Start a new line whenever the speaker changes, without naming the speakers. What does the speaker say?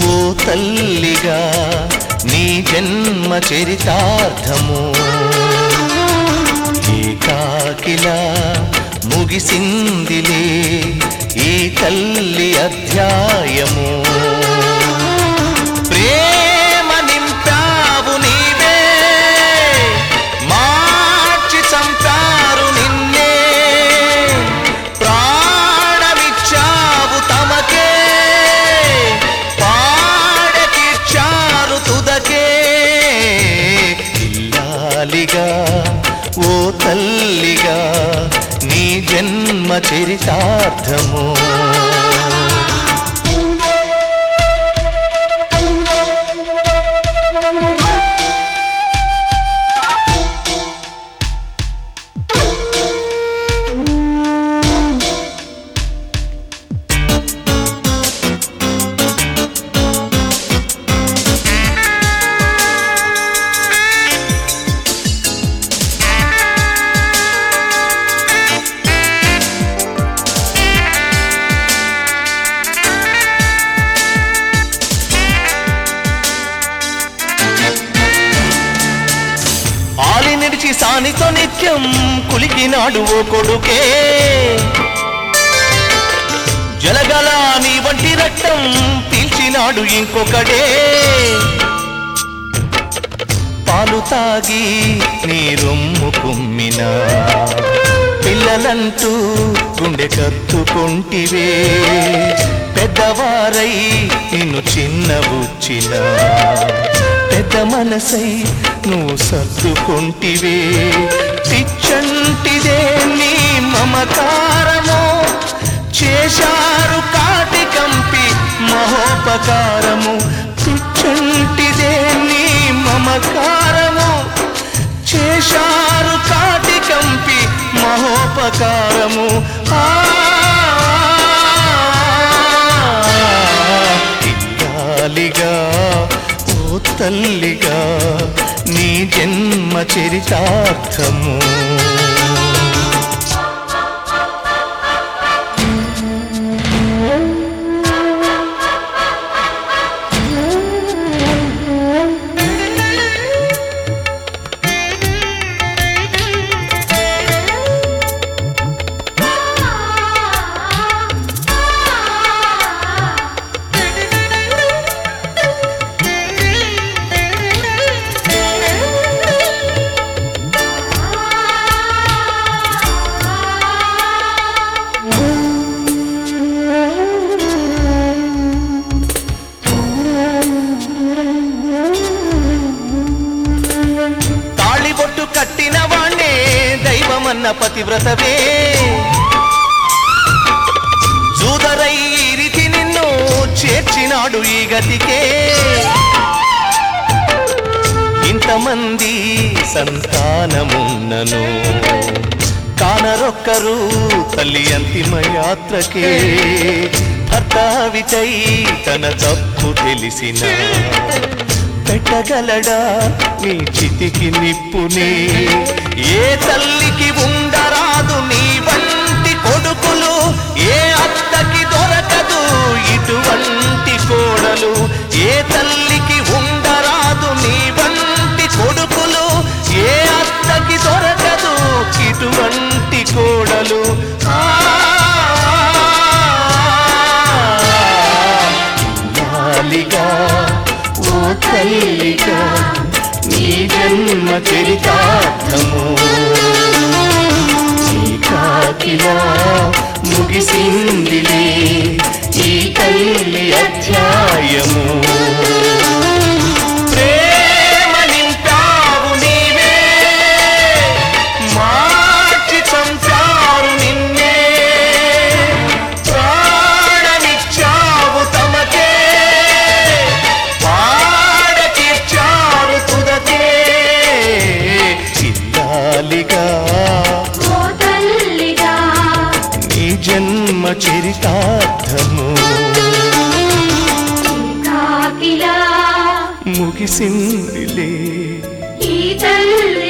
ఓ తల్లిగా నీ జన్మ చరితార్థము ఏకాకిలా ముగిసిందిలే ఈ తల్లి అధ్యాయము ప్రేమ నింపావు నీవే మార్చి చంపారు నిన్నే ప్రాణమిచ్చావు తమకే పాడకిచ్చారు తుదకే ఇల్లాలిగా ఓ తల్లిగా నీ జన్మ చరితార్థము ఆలినిడిచి సానితో నిత్యం కులికినాడు ఓ కొడుకే జలగల నీ వంటి రక్తం పీల్చినాడు ఇంకొకడే పాలు తాగి నీ రొమ్ము కుమ్మినా పిల్లలంటూ గుండె కత్తుకుంటివే పెద్దవారై నిన్ను చిన్నబుచ్చిన పెద్ద మనసై నువ్వు సర్దుకుంటివే పిచ్చంటిదే నీ మమకారము చేశారు కాటి కంపి మహోపకారము పిచ్చంటిదే నీ మమకారము చేశారు కాటి కంపి మహోపకారము ఇల్లాలిగా ఓ తల్లిగా నీ జన్మ చరితార్థము కట్టిన వాణ్ణే దైవమన్న పతివ్రతవే జూదరై రీతి నిన్ను చేర్చినాడు ఈ గతికే ఇంతమంది సంతానమున్నను కానరొక్కరు తల్లి అంతిమ యాత్రకే భర్త విజై తన తప్పు తెలిసిన పెట్టగలడా నీ చితికి నిప్పుని ఏ తల్లికి ఉండరాదు నీ వంటి కొడుకులు ఏ అత్తకి దొరకదు ఇటువంటి కోడలు ఏ తల్లికి ఉండరాదు నీ వంటి కొడుకులు ఏ అత్తకి దొరకదు ఇటువంటి కోడలు ఇల్లాలిగా ఓ తల్లిగా నీ జన్మ చరితార్థము ఏకాకిలా ముగిసిందిలే ఈ తల్లి అధ్యాయము ప్రేమ నింపావు నీవే మార్చి చంపారు నిన్నే ప్రాణమిచ్చావు తమకే పాడకిచ్చారు తుదకే ఇల్లాలిగా నీ జన్మ చరితార్థము ముగిసిందిలే
ఈ తల్లి